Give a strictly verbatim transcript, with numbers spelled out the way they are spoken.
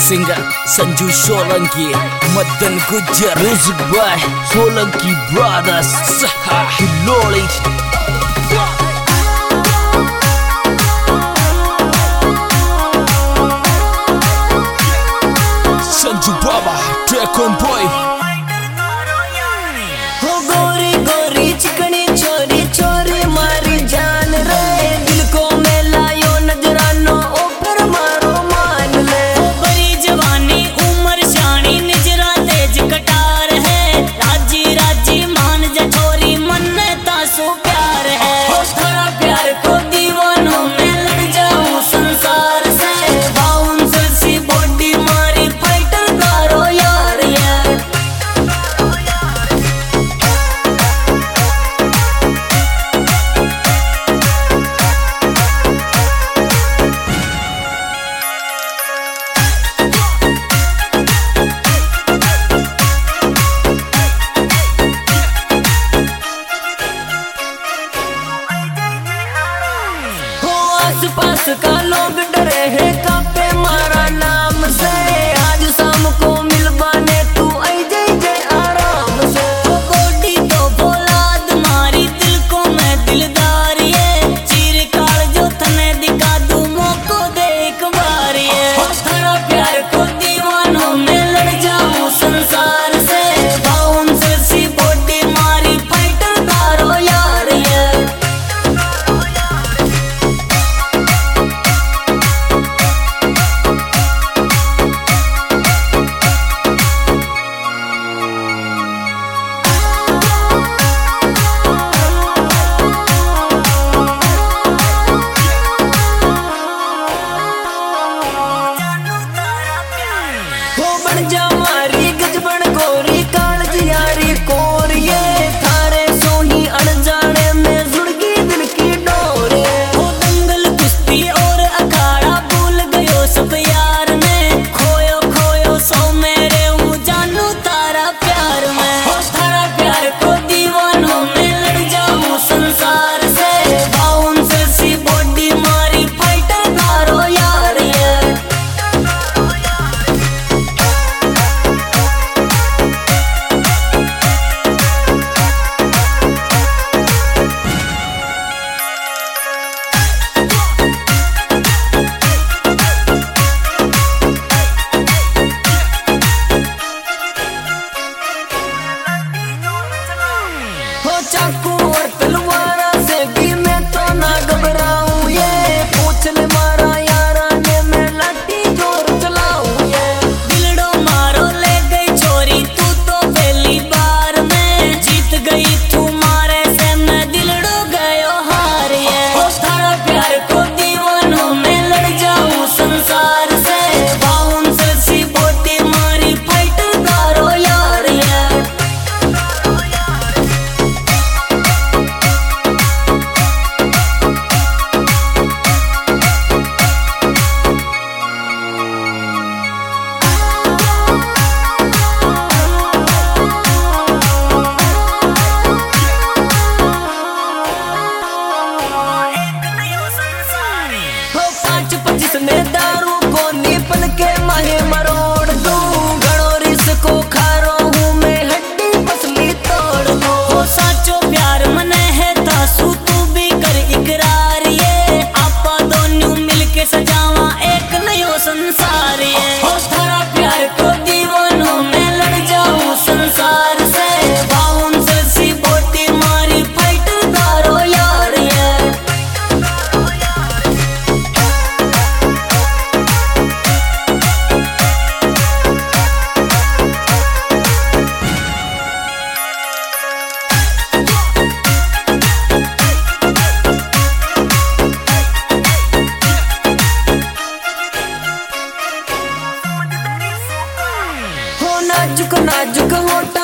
singer Sanju Solanki, Madan Gujar, music by Solanki Brothers, Hiloli. Sanju Baba, track on boy. हो गोरी गोरी चिकनी चोरी चोरी मारी जान रे, दिल को मिलायो नजरानो ओ फिर मारो मान ले। हो बड़ी जवानी उम्र शानी नजरा तेज कटार है, राजी राजी मान जा छोरी मन में तासो प्यार है। हो थारा प्यार को दीवानों में लड़ जाऊं संसार से, बाउंसर सी बॉडी मारी फाइटर करो यार यार। आस-पास का लोग डरे हैं कापे मारा नाम से, आज शाम को मिलवाने तू आई जाई जे आराम से। हो गोटी तो बोलाद मारी दिल को मैं दिलदार ये, चीर काल जो थने दिखा दूं मौको दे एक बार ये। हो थारा प्यार को दीवानों में लड़ जाऊं संसार से, बाउंसर सी बॉडी मारी फाइटर करो यार ये। हो बन जा मारी गजबन गोरी कालज यारी कोरिए, थारे सो ही अनजाने में जुड़गी दिल की डोरे। हो दंगल कुश्ती और अखाड़ा भूल गयो सब यार में, खोयो खोयो सो मेरे हूँ जानू तारा प्यार में। हो थारा प्यार को दीवानों में लड़ जाऊं संसार से, बाउंसर सी बॉडी मारी फाइटर करो यार ये। हो चाकू और तलवारा से भी मैं तो ना घबराऊं ये, पूछ ले मारा यारा ने मैं लाठी जोर चलाऊं ये। दिलड़ो मारो ले गई छोरी तू तो पहली बार में, जीत गई तू मारे से मैं दिलड़ो गयो हार ये। हो थारा प्यार को दीवानों में लड़ जाऊं संसार से, बाउंसर सी बॉडी मारी फाइटर करो यार ये। हो पाँच पच्चीस में दारू को नीपल के माहे मरोड़ दूं, घड़ो रिस को खारो हूँ मैं हड्डी पसली तोड़ दूं। हो साचो प्यार मने है तासू तू भी कर इकरार ये, आपा दोनों मिलके सजावा एक नयो संसार ये। हो थारा प्यार को दीवानों में लड़ जाऊं संसार से, बाउंसर सी बॉडी मारी फाइटर करो यार ये। हो नाजुक नाजुक होठा